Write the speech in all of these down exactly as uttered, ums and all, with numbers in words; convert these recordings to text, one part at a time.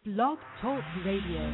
Blog Talk Radio.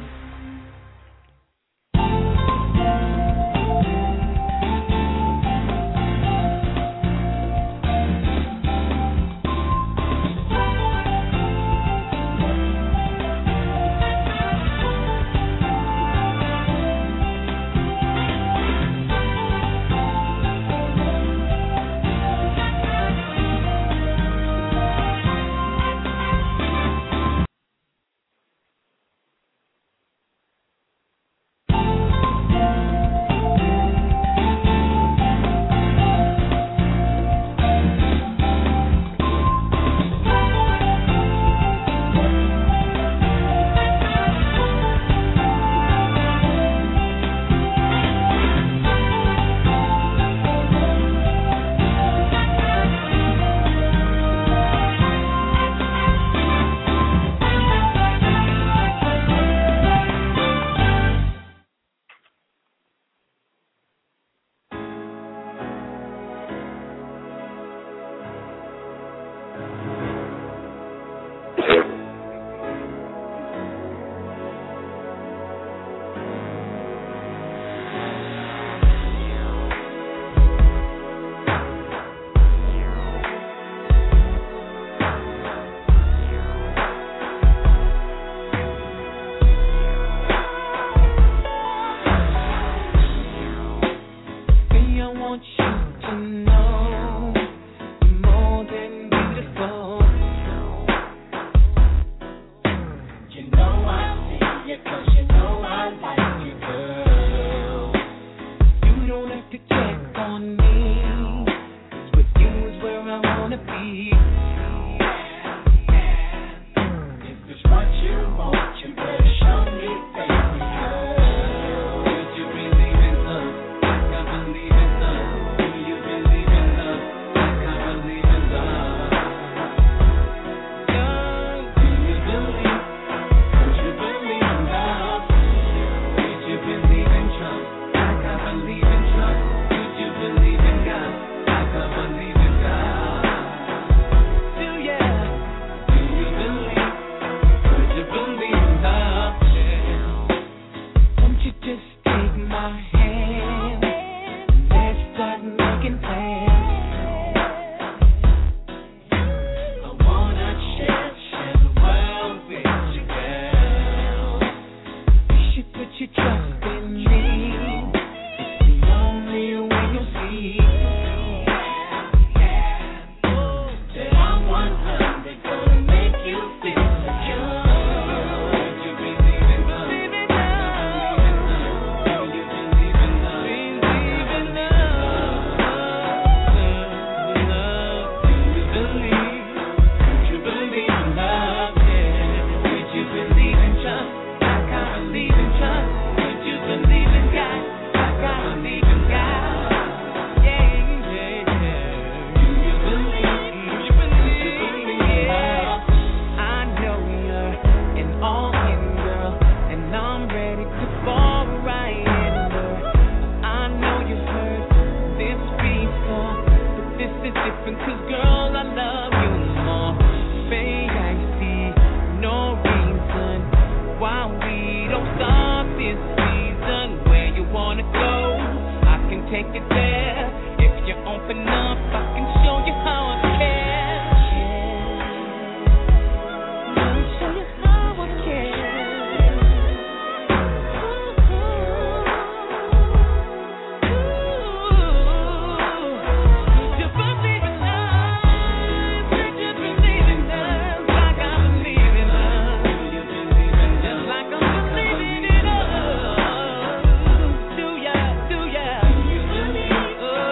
Do ya, do ya?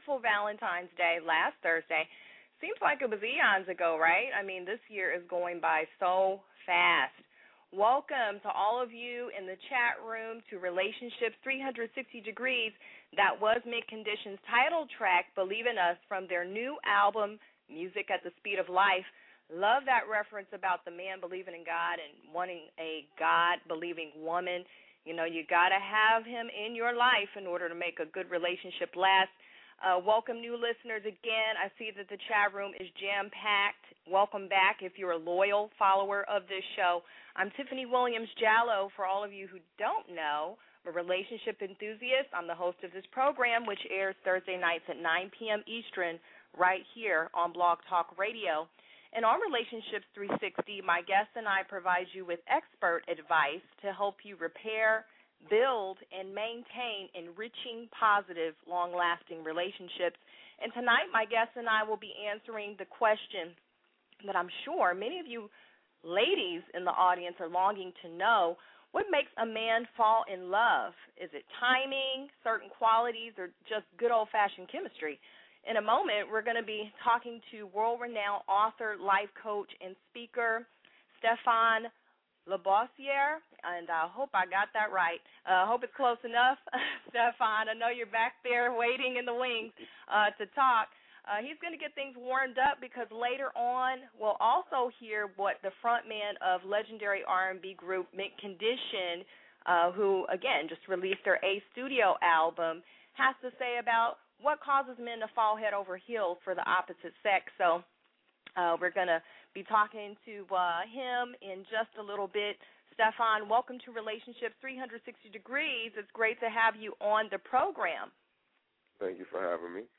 wonderful Valentine's Day last Thursday. Seems like it was eons ago, right? I mean, this year is going by so fast. Welcome to all of you in the chat room to Relationships three sixty Degrees. That was Mint Conditions' title track, Believe in Us, from their new album, Music at the Speed of Life. Love that reference about the man believing in God and wanting a God-believing woman. You know, you got to have him in your life in order to make a good relationship last. Uh, welcome, new listeners, again. I see that the chat room is jam-packed. Welcome back if you're a loyal follower of this show. I'm Tiffany Williams-Jallo. For all of you who don't know, I'm a relationship enthusiast. I'm the host of this program, which airs Thursday nights at nine p.m. Eastern right here on Blog Talk Radio. And on Relationships three sixty, my guest and I provide you with expert advice to help you repair, build, and maintain enriching, positive, long-lasting relationships. And tonight, my guest and I will be answering the question that I'm sure many of you ladies in the audience are longing to know: what makes a man fall in love? Is it timing, certain qualities, or just good old-fashioned chemistry? In a moment, we're going to be talking to world-renowned author, life coach, and speaker Stephan Labossiere, and I hope I got that right. I uh, hope it's close enough. Stephan, I know you're back there waiting in the wings uh, to talk. Uh, he's going to get things warmed up because later on we'll also hear what the frontman of legendary R and B group Mint Condition, uh, who, again, just released their A Studio album, has to say about what causes men to fall head over heels for the opposite sex. So uh, we're going to be talking to uh, him in just a little bit. Stephan, welcome to Relationships three sixty Degrees. It's great to have you on the program. Thank you for having me.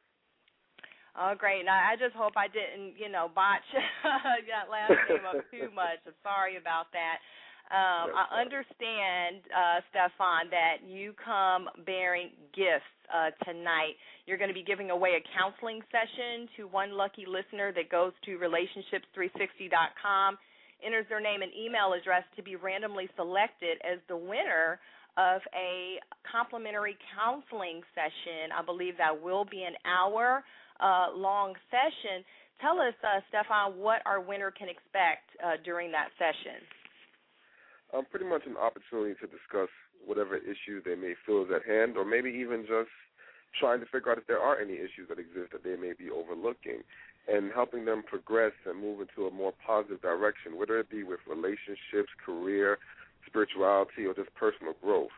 Oh, great. Now, I just hope I didn't, you know, botch that last name up too much. I'm sorry about that. Um, I understand, uh, Stephan, that you come bearing gifts uh, tonight. You're going to be giving away a counseling session to one lucky listener that goes to relationships three sixty dot com, enters their name and email address to be randomly selected as the winner of a complimentary counseling session. I believe that will be an hour-long uh, session. Tell us, uh, Stephan, what our winner can expect uh, during that session. Um, pretty much an opportunity to discuss whatever issue they may feel is at hand, or maybe even just trying to figure out if there are any issues that exist that they may be overlooking, and helping them progress and move into a more positive direction, whether it be with relationships, career, spirituality, or just personal growth.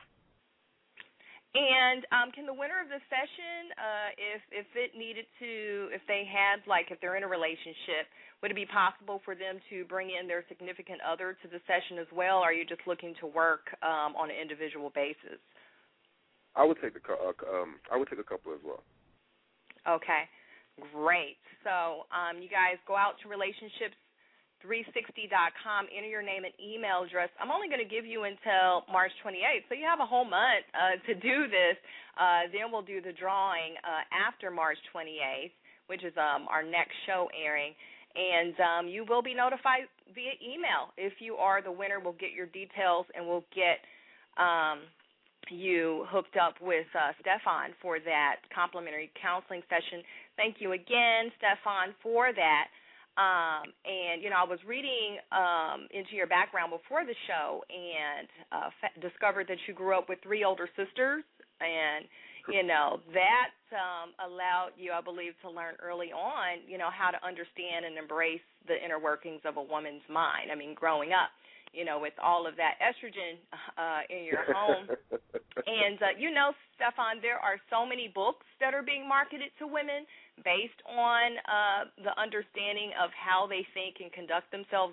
And um, can the winner of the session, uh, if if it needed to, if they had, like, if they're in a relationship, would it be possible for them to bring in their significant other to the session as well, or are you just looking to work um, on an individual basis? I would take a, uh, um, I would take a couple as well. Okay, great. So um, you guys go out to relationships three sixty dot com, enter your name and email address. I'm only going to give you until March twenty-eighth, so you have a whole month uh, to do this. Uh, then we'll do the drawing uh, after March twenty-eighth, which is um, our next show airing. And um, you will be notified via email. If you are the winner, we'll get your details and we'll get um, you hooked up with uh, Stephan for that complimentary counseling session. Thank you again, Stephan, for that. Um, and, you know, I was reading um, into your background before the show and uh, f- discovered that you grew up with three older sisters. And, you know, that um, allowed you, I believe, to learn early on, you know, how to understand and embrace the inner workings of a woman's mind. I mean, growing up, you know, with all of that estrogen uh, in your home. And, uh, you know, Stephan, there are so many books that are being marketed to women based on uh, the understanding of how they think and conduct themselves